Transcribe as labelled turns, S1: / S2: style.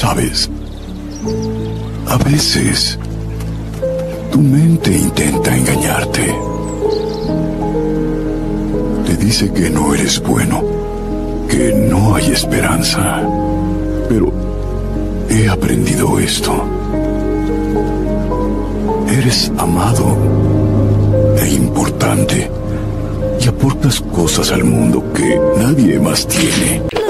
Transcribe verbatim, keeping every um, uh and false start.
S1: ¿Sabes? A veces, tu mente intenta engañarte. Te dice que no eres bueno, que no hay esperanza. Pero he aprendido esto. Eres amado e importante y aportas cosas al mundo que nadie más tiene.